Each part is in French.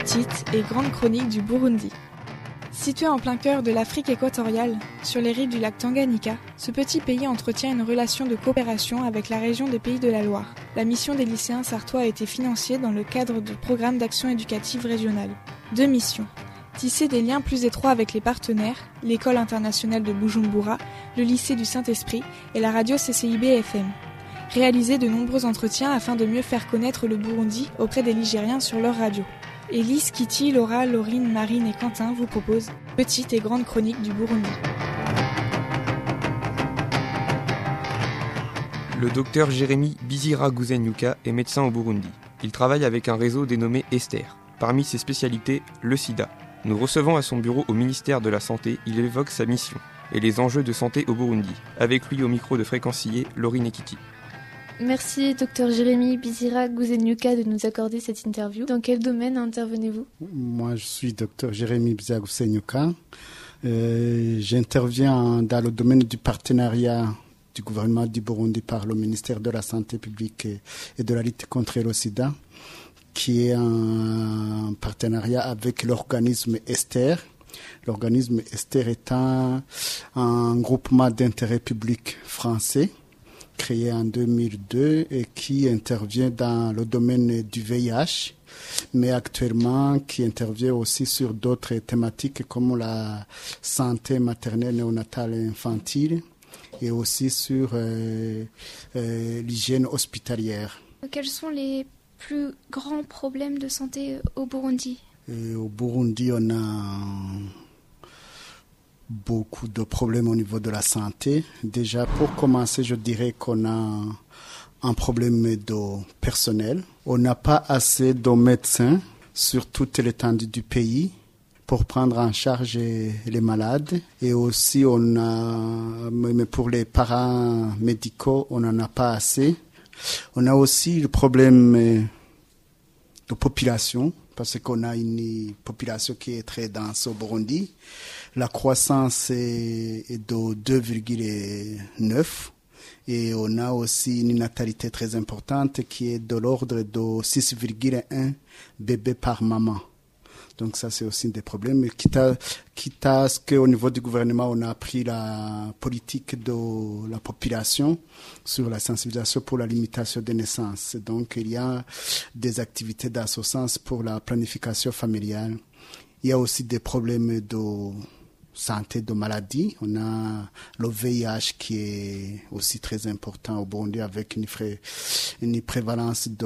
Petite et grande chronique du Burundi. Situé en plein cœur de l'Afrique équatoriale, sur les rives du lac Tanganyika, ce petit pays entretient une relation de coopération avec la région des Pays de la Loire. La mission des lycéens sartois a été financée dans le cadre du programme d'action éducative régionale. 2 missions. Tisser des liens plus étroits avec les partenaires, l'école internationale de Bujumbura, le lycée du Saint-Esprit et la radio CCIB-FM. Réaliser de nombreux entretiens afin de mieux faire connaître le Burundi auprès des Ligériens sur leur radio. Élise, Kitty, Laura, Laurine, Marine et Quentin vous proposent Petite et grande chronique du Burundi. Le docteur Jérémy Biziragusenyuka est médecin au Burundi. Il travaille avec un réseau dénommé Esther. Parmi ses spécialités, le sida. Nous recevons à son bureau au ministère de la Santé, il évoque sa mission et les enjeux de santé au Burundi. Avec lui au micro de Fréquencier, Laurine et Kitty. Merci Dr Jérémy Biziragusenyuka de nous accorder cette interview. Dans quel domaine intervenez-vous ? Moi je suis Dr Jérémy Biziragusenyuka. J'interviens dans le domaine du partenariat du gouvernement du Burundi par le ministère de la Santé publique et de la lutte contre le sida, qui est un partenariat avec l'organisme Esther. L'organisme Esther est un groupement d'intérêt public français créé en 2002 et qui intervient dans le domaine du VIH, mais actuellement qui intervient aussi sur d'autres thématiques comme la santé maternelle, néonatale et infantile et aussi sur l'hygiène hospitalière. Quels sont les plus grands problèmes de santé au Burundi ? Au Burundi, on a beaucoup de problèmes au niveau de la santé. Déjà, pour commencer, je dirais qu'on a un problème de personnel. On n'a pas assez de médecins sur toute l'étendue du pays pour prendre en charge les malades. Et aussi, mais pour les parents médicaux, on n'en a pas assez. On a aussi le problème de population, parce qu'on a une population qui est très dense au Burundi. La croissance est de 2,9 et on a aussi une natalité très importante qui est de l'ordre de 6,1 bébés par maman. Donc ça, c'est aussi des problèmes. Quitte à ce qu'au niveau du gouvernement, on a pris la politique de la population sur la sensibilisation pour la limitation des naissances. Donc il y a des activités dans ce sens pour la planification familiale. Il y a aussi des problèmes de santé, de maladies. On a le VIH qui est aussi très important au Burundi avec une prévalence de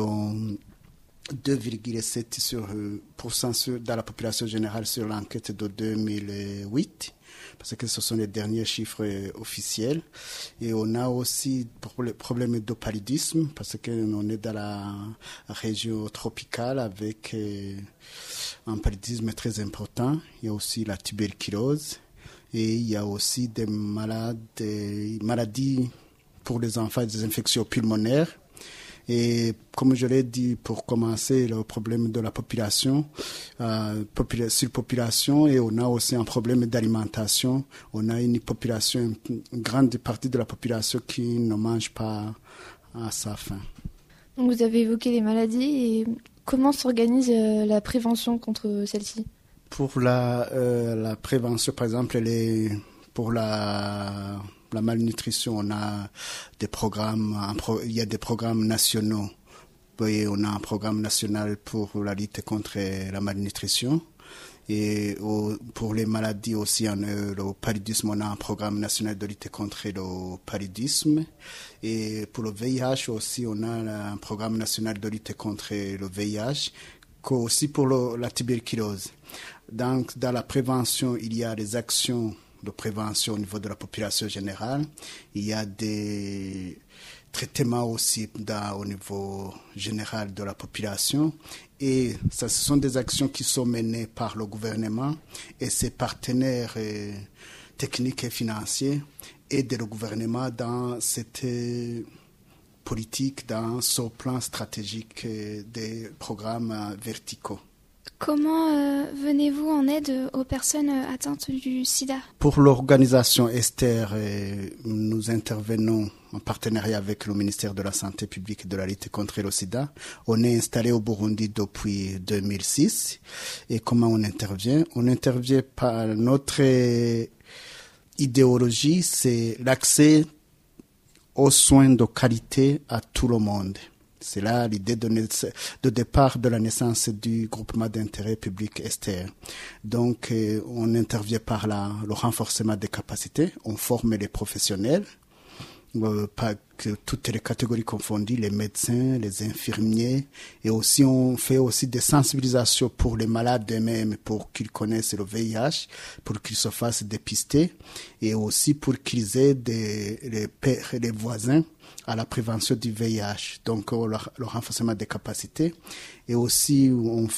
2,7% dans la population générale sur l'enquête de 2008, parce que ce sont les derniers chiffres officiels. Et on a aussi le problème de paludisme, parce qu'on est dans la région tropicale avec un paludisme très important. Il y a aussi la tuberculose et il y a aussi des maladies pour les enfants, des infections pulmonaires. Et comme je l'ai dit, pour commencer, le problème de la population, surpopulation, et on a aussi un problème d'alimentation. On a une grande partie de la population qui ne mange pas à sa faim. Donc vous avez évoqué les maladies, et comment s'organise la prévention contre celles-ci ? Pour la prévention, par exemple, pour la malnutrition, on a des programmes, il y a des programmes nationaux. Et on a un programme national pour la lutte contre la malnutrition. Et pour les maladies aussi, le paludisme, on a un programme national de lutte contre le paludisme. Et pour le VIH aussi, on a un programme national de lutte contre le VIH, aussi pour la tuberculose. Donc, dans la prévention, il y a des actions de prévention au niveau de la population générale. Il y a des traitements aussi au niveau général de la population. Et ça, ce sont des actions qui sont menées par le gouvernement et ses partenaires techniques et financiers aident le gouvernement dans cette politique, dans ce plan stratégique des programmes verticaux. Comment venez-vous en aide aux personnes atteintes du sida? Pour l'organisation Esther, nous intervenons en partenariat avec le ministère de la Santé publique et de la lutte contre le sida. On est installé au Burundi depuis 2006. Et comment on intervient? On intervient par notre idéologie, c'est l'accès aux soins de qualité à tout le monde. C'est là l'idée de départ de la naissance du groupement d'intérêt public Esther. Donc, on intervient par le renforcement des capacités, on forme les professionnels, pas que toutes les catégories confondues, les médecins, les infirmiers, et aussi on fait aussi des sensibilisations pour les malades eux-mêmes, pour qu'ils connaissent le VIH, pour qu'ils se fassent dépister, et aussi pour qu'ils aident les pères et les voisins à la prévention du VIH. Donc le renforcement des capacités, et aussi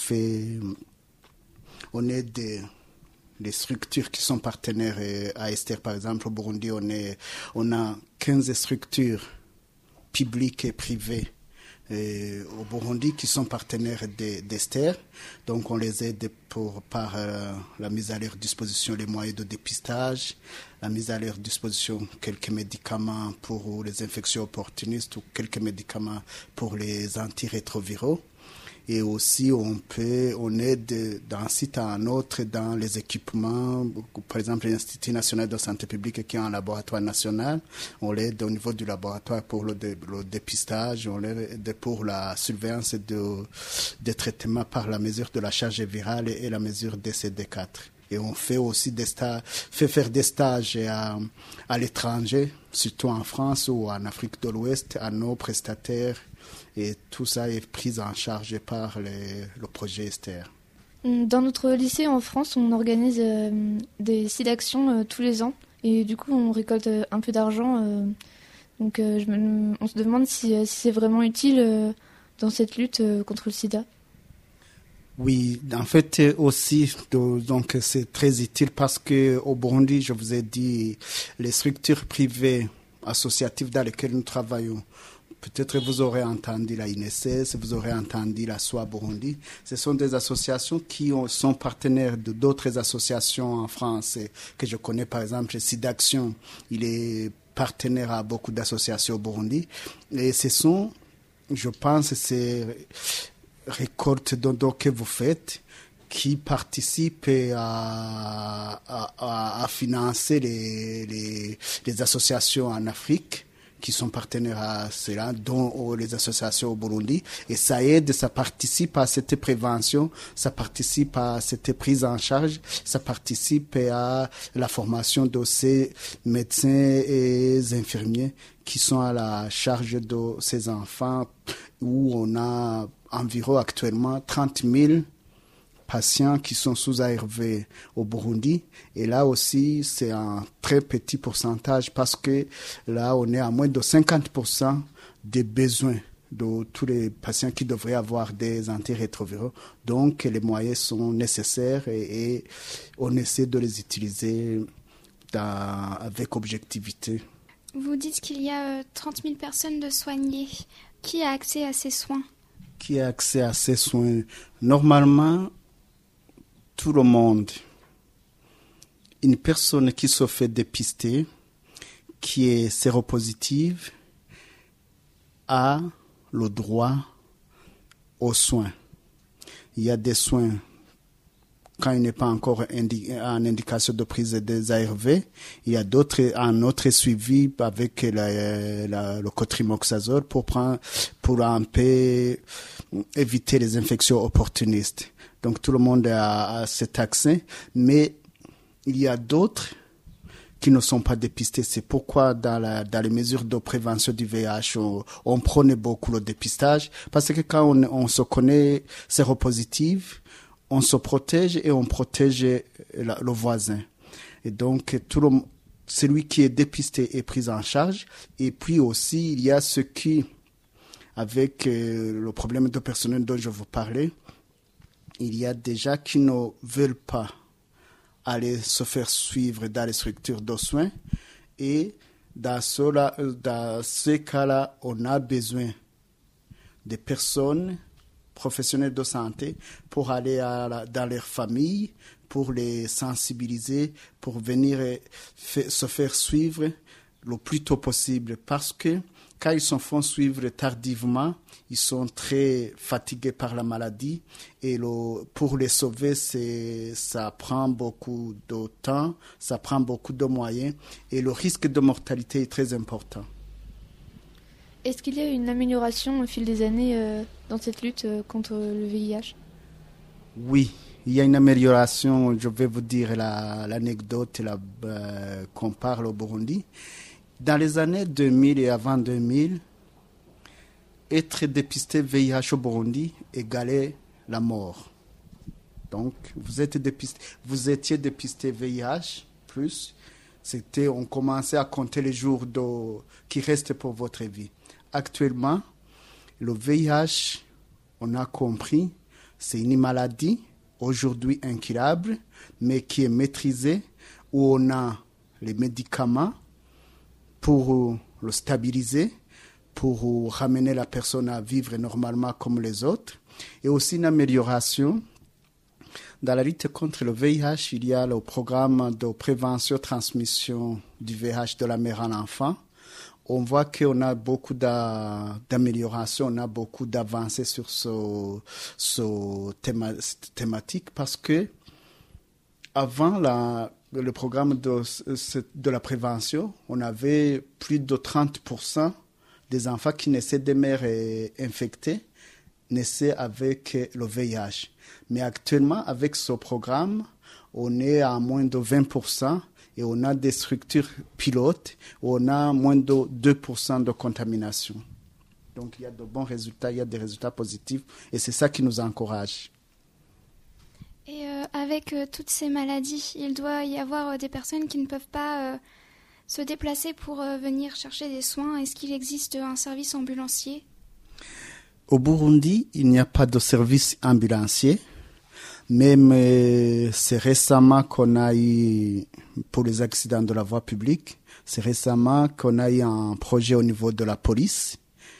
on aide les structures qui sont partenaires à Esther. Par exemple, au Burundi, on a 15 structures publiques et privées au Burundi qui sont partenaires d'Esther. Donc, on les aide par la mise à leur disposition les moyens de dépistage, la mise à leur disposition quelques médicaments pour les infections opportunistes ou quelques médicaments pour les antirétroviraux. Et aussi, on aide d'un site à un autre dans les équipements. Par exemple, l'Institut national de santé publique qui a un laboratoire national. On l'aide au niveau du laboratoire pour le dépistage. On l'aide pour la surveillance des traitements par la mesure de la charge virale et la mesure des CD4. Et on fait aussi faire des stages à l'étranger, surtout en France ou en Afrique de l'Ouest, à nos prestataires. Et tout ça est pris en charge par le projet Esther. Dans notre lycée en France, on organise des SIDActions tous les ans. Et du coup, on récolte un peu d'argent. Donc on se demande si c'est vraiment utile dans cette lutte contre le sida. Oui, en fait aussi, donc c'est très utile parce qu'au Burundi, je vous ai dit, les structures privées associatives dans lesquelles nous travaillons, peut-être vous aurez entendu la INSS, vous aurez entendu la SOA Burundi. Ce sont des associations qui sont partenaires d'autres associations en France que je connais, par exemple SIDAction. Il est partenaire à beaucoup d'associations au Burundi. Et ce sont, je pense, ces récoltes que vous faites qui participent à financer les associations en Afrique qui sont partenaires à cela, dont les associations au Burundi. Et ça aide, ça participe à cette prévention, ça participe à cette prise en charge, ça participe à la formation de ces médecins et infirmiers qui sont à la charge de ces enfants, où on a environ actuellement 30 000 patients qui sont sous ARV au Burundi. Et là aussi, c'est un très petit pourcentage parce que là, on est à moins de 50% des besoins de tous les patients qui devraient avoir des antirétroviraux. Donc, les moyens sont nécessaires et on essaie de les utiliser avec objectivité. Vous dites qu'il y a 30 000 personnes de soignées. Qui a accès à ces soins? Qui a accès à ces soins? Normalement, tout le monde. Une personne qui se fait dépister, qui est séropositive, a le droit aux soins. Il y a des soins quand il n'est pas encore en indication de prise des ARV. Il y a un autre suivi avec le cotrimoxazole pour un peu éviter les infections opportunistes. Donc tout le monde a cet accès, mais il y a d'autres qui ne sont pas dépistés. C'est pourquoi dans les mesures de prévention du VIH, on prenait beaucoup le dépistage, parce que quand on se connaît séropositif, on se protège et on protège le voisin. Et donc celui qui est dépisté est pris en charge. Et puis aussi, il y a ceux qui, avec le problème de personnel dont je vous parlais, il y a des gens qui ne veulent pas aller se faire suivre dans les structures de soins. Et dans ces cas-là, on a besoin des personnes professionnels de santé pour aller dans leur famille, pour les sensibiliser, pour venir se faire suivre le plus tôt possible. Parce que quand ils se font suivre tardivement, ils sont très fatigués par la maladie et pour les sauver, ça prend beaucoup de temps, ça prend beaucoup de moyens et le risque de mortalité est très important. Est-ce qu'il y a une amélioration au fil des années dans cette lutte contre le VIH ? Oui, il y a une amélioration. Je vais vous dire l'anecdote qu'on parle au Burundi. Dans les années 2000 et avant 2000, être dépisté VIH au Burundi égalait la mort. Donc, vous étiez dépisté VIH, plus, on commençait à compter les jours qui restent pour votre vie. Actuellement, le VIH, on a compris, c'est une maladie aujourd'hui incurable, mais qui est maîtrisée, où on a les médicaments pour le stabiliser, pour ramener la personne à vivre normalement comme les autres, et aussi une amélioration. Dans la lutte contre le VIH, il y a le programme de prévention et transmission du VIH de la mère à l'enfant. On voit qu'on a beaucoup d'améliorations, on a beaucoup d'avancées sur cette thématique parce que avant le programme de la prévention, on avait plus de 30% des enfants qui naissaient des mères infectées naissaient avec le VIH. Mais actuellement, avec ce programme, on est à moins de 20%. Et on a des structures pilotes où on a moins de 2% de contamination. Donc il y a de bons résultats, il y a des résultats positifs et c'est ça qui nous encourage. Et avec toutes ces maladies, il doit y avoir des personnes qui ne peuvent pas se déplacer pour venir chercher des soins. Est-ce qu'il existe un service ambulancier ? Au Burundi, il n'y a pas de service ambulancier. Même c'est récemment qu'on a eu, pour les accidents de la voie publique, c'est récemment qu'on a eu un projet au niveau de la police,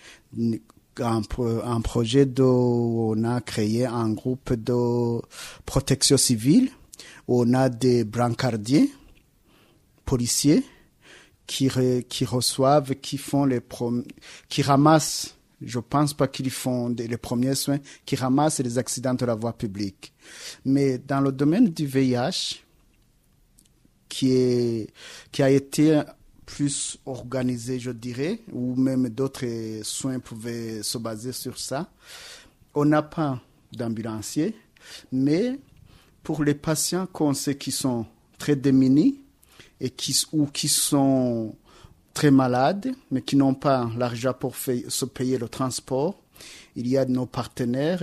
un projet où on a créé un groupe de protection civile, où on a des brancardiers, policiers, qui reçoivent, qui ramassent. Je pense pas qu'ils font les premiers soins, qui ramassent les accidents de la voie publique. Mais dans le domaine du VIH, qui a été plus organisé, je dirais, ou même d'autres soins pouvaient se baser sur ça, on n'a pas d'ambulancier, mais pour les patients qu'on sait qui sont très démunis et qui sont très malades, mais qui n'ont pas l'argent pour se payer le transport. Il y a nos partenaires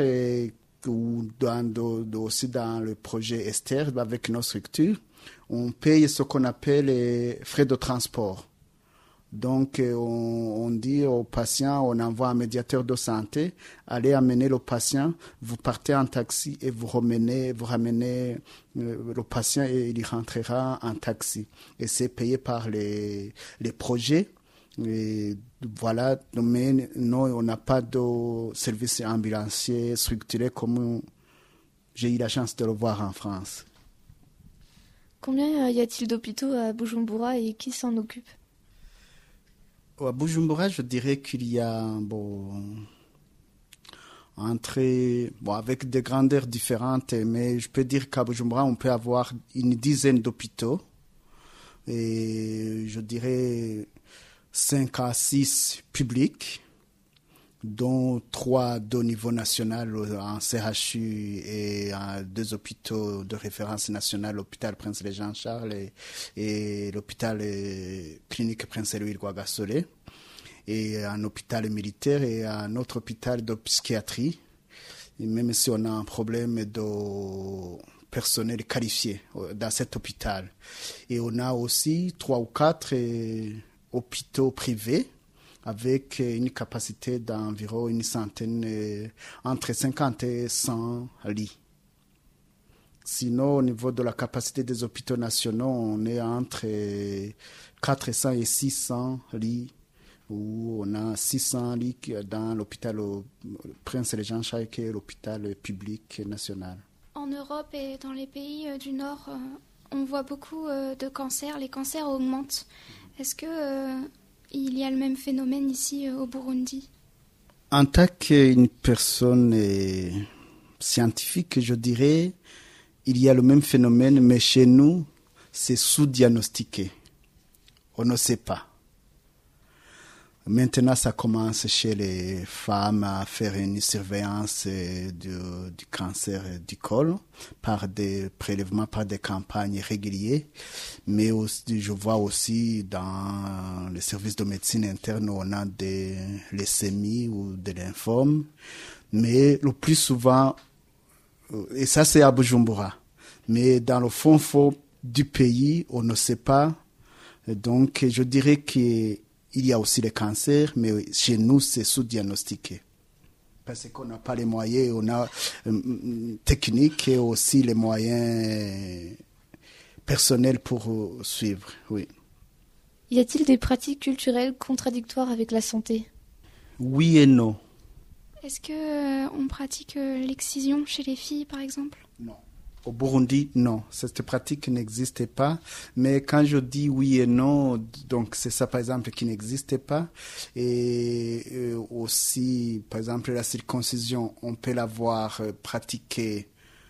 aussi dans le projet Esther, avec nos structures, on paye ce qu'on appelle les frais de transport. Donc, on dit aux patients, on envoie un médiateur de santé, allez amener le patient, vous partez en taxi et vous ramenez le patient et il rentrera en taxi. Et c'est payé par les projets. Et voilà, mais non, on n'a pas de service ambulancier structuré comme j'ai eu la chance de le voir en France. Combien y a-t-il d'hôpitaux à Bujumbura et qui s'en occupe ? À Bujumbura, je dirais qu'il y a avec des grandeurs différentes, mais je peux dire qu'à Bujumbura, on peut avoir une dizaine d'hôpitaux. Et je dirais 5 à 6 publics, dont 3 au niveau national en CHU et 2 hôpitaux de référence nationale, l'hôpital Prince Jean-Charles et l'hôpital clinique Prince Louis Rwagasore, et un hôpital militaire et un autre hôpital de psychiatrie. Et même si on a un problème de personnel qualifié dans cet hôpital. Et on a aussi 3 ou 4 hôpitaux privés avec une capacité d'environ une centaine, entre 50 et 100 lits. Sinon, au niveau de la capacité des hôpitaux nationaux, on est entre 400 et 600 lits où on a 600 lits dans l'hôpital Prince-Régent Charles, qui est l'hôpital public national. En Europe et dans les pays du Nord, on voit beaucoup de cancers. Les cancers augmentent. Est-ce qu'il y a le même phénomène ici au Burundi? En tant qu'une personne scientifique, je dirais, il y a le même phénomène, mais chez nous, c'est sous-diagnostiqué. On ne sait pas. Maintenant, ça commence chez les femmes à faire une surveillance du cancer du col par des prélèvements, par des campagnes régulières. Mais aussi, je vois aussi dans les services de médecine interne, on a des leucémies ou des lymphomes. Mais le plus souvent, et ça c'est à Bujumbura, mais dans le fond du pays, on ne sait pas. Donc, je dirais qu'il y a aussi les cancers, mais chez nous, c'est sous-diagnostiqué. Parce qu'on n'a pas les moyens, on a techniques et aussi les moyens personnels pour suivre, oui. Y a-t-il des pratiques culturelles contradictoires avec la santé? Oui et non. Est-ce qu'on pratique l'excision chez les filles, par exemple? Non. Au Burundi, non, cette pratique n'existait pas. Mais quand je dis oui et non, donc c'est ça par exemple qui n'existait pas. Et aussi, par exemple, la circoncision, on peut l'avoir pratiquée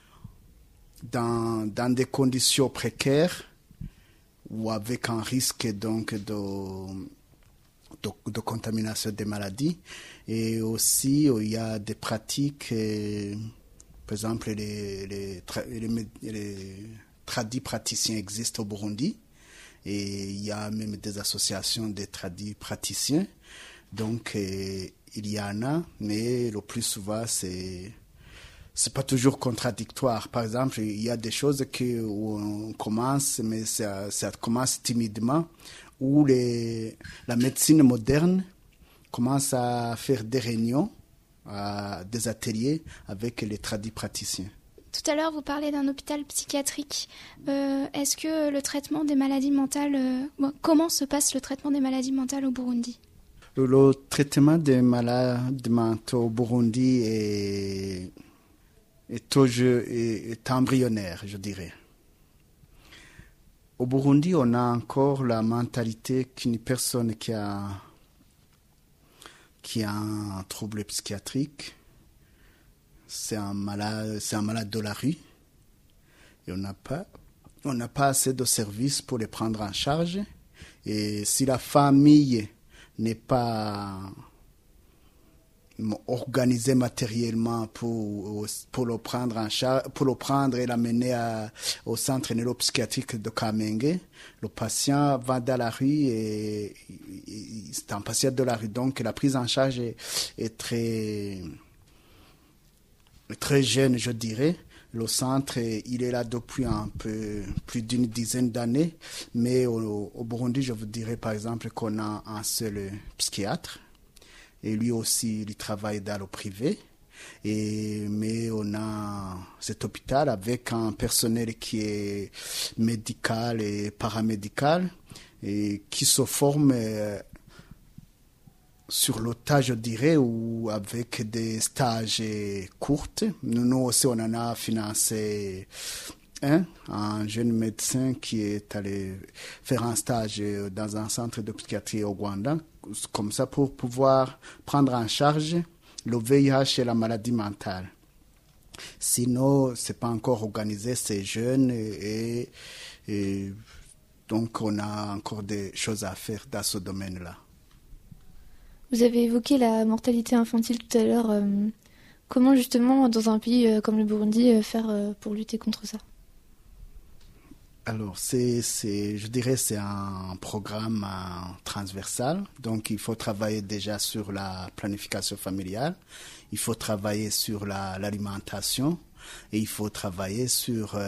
dans des conditions précaires ou avec un risque donc de contamination des maladies. Et aussi, il y a des pratiques... par exemple, les tradis praticiens existent au Burundi et il y a même des associations de tradis praticiens. Donc, il y en a, mais le plus souvent, c'est pas toujours contradictoire. Par exemple, il y a des choses où on commence, mais ça commence timidement, où la médecine moderne commence à faire des réunions, des ateliers avec les tradis praticiens. Tout à l'heure, vous parlez d'un hôpital psychiatrique. Est-ce que le traitement des maladies mentales... comment se passe le traitement des maladies mentales au Burundi? Le traitement des malades mentaux au Burundi est embryonnaire, je dirais. Au Burundi, on a encore la mentalité qu'une personne qui a un trouble psychiatrique, c'est un malade de la rue. Et on n'a pas assez de services pour les prendre en charge. Et si la famille n'est pas organisée matériellement pour le prendre en charge, pour le prendre et l'amener au centre neuropsychiatrique de Kamenge, le patient va dans la rue et c'est un patient de la rue. Donc la prise en charge est très jeune, je dirais. Le centre, il est là depuis un peu plus d'une dizaine d'années, mais au Burundi, je vous dirais par exemple qu'on a un seul psychiatre. Et lui aussi, il travaille dans le privé. Mais on a cet hôpital avec un personnel qui est médical et paramédical et qui se forme sur le tas, je dirais, ou avec des stages courts. Nous aussi, on en a financé un jeune médecin qui est allé faire un stage dans un centre de psychiatrie au Rwanda, comme ça pour pouvoir prendre en charge le VIH et la maladie mentale. Sinon, c'est pas encore organisé, c'est jeune et donc on a encore des choses à faire dans ce domaine-là. Vous avez évoqué la mortalité infantile tout à l'heure. Comment justement, dans un pays comme le Burundi, faire pour lutter contre ça? Alors, je dirais c'est un programme transversal. Donc, il faut travailler déjà sur la planification familiale. Il faut travailler sur l'alimentation. Et il faut travailler sur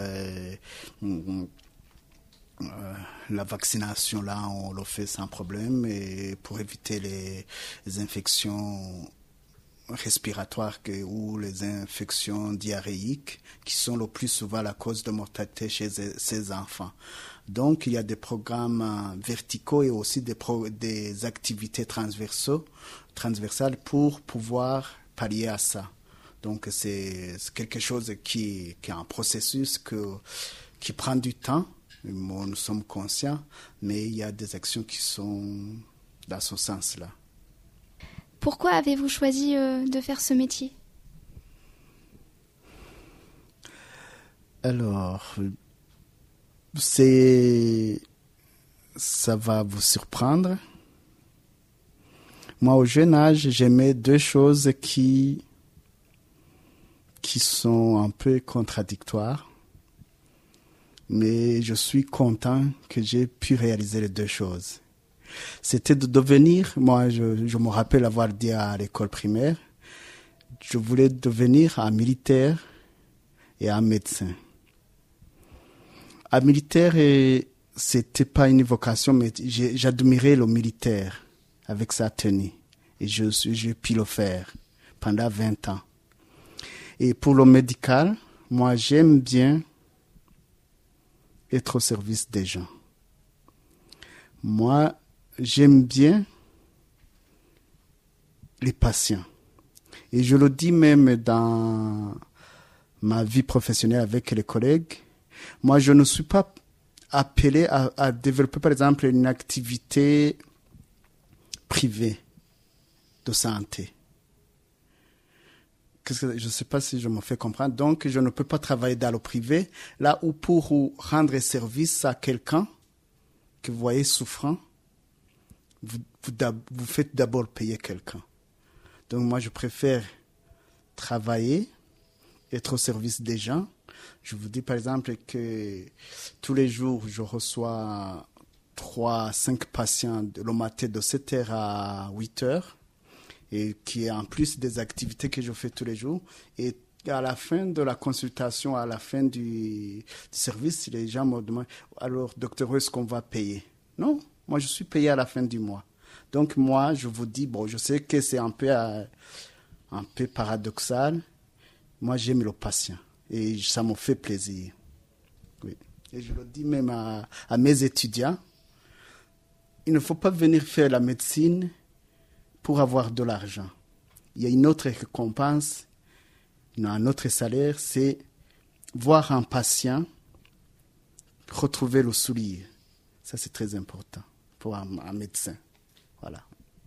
la vaccination. Là, on le fait sans problème. Et pour éviter les infections respiratoires ou les infections diarrhéiques qui sont le plus souvent la cause de mortalité chez ces enfants. Donc, il y a des programmes verticaux et aussi des activités transversales pour pouvoir pallier à ça. Donc, c'est quelque chose qui est un processus qui prend du temps. Nous sommes conscients, mais il y a des actions qui sont dans ce sens-là. Pourquoi avez-vous choisi de faire ce métier ? Alors, ça va vous surprendre. Moi, au jeune âge, j'aimais deux choses qui sont un peu contradictoires. Mais je suis content que j'ai pu réaliser les deux choses. C'était de devenir, moi je me rappelle avoir dit à l'école primaire, je voulais devenir un militaire et un médecin. Un militaire, c'était pas une vocation, mais j'admirais le militaire avec sa tenue. Et j'ai pu le faire pendant 20 ans. Et pour le médical, moi j'aime bien être au service des gens. Moi, j'aime bien les patients. Et je le dis même dans ma vie professionnelle avec les collègues. Moi, je ne suis pas appelé à développer, par exemple, une activité privée de santé. Je ne sais pas si je me fais comprendre. Donc, je ne peux pas travailler dans le privé, là où pour rendre service à quelqu'un que vous voyez souffrant, vous faites d'abord payer quelqu'un. Donc, moi, je préfère travailler, être au service des gens. Je vous dis, par exemple, que tous les jours, je reçois 3-5 patients le matin de 7h à 8h. Et qui est en plus des activités que je fais tous les jours. Et à la fin de la consultation, à la fin du service, les gens me demandent « Alors, docteur, est-ce qu'on va payer ?» Non, moi, je suis payé à la fin du mois. Donc, moi, je vous dis, bon, je sais que c'est un peu paradoxal. Moi, j'aime le patient et ça me fait plaisir. Oui. Et je le dis même à mes étudiants, il ne faut pas venir faire la médecine pour avoir de l'argent. Il y a une autre récompense, un autre salaire, c'est voir un patient retrouver le sourire. Ça, c'est très important pour un médecin. Voilà.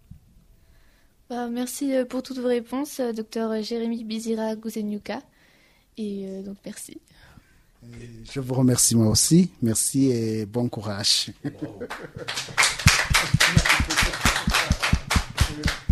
Merci pour toutes vos réponses, docteur Jérémy Bizira Guzenyuka. Et donc, merci. Je vous remercie moi aussi. Merci et bon courage. Wow.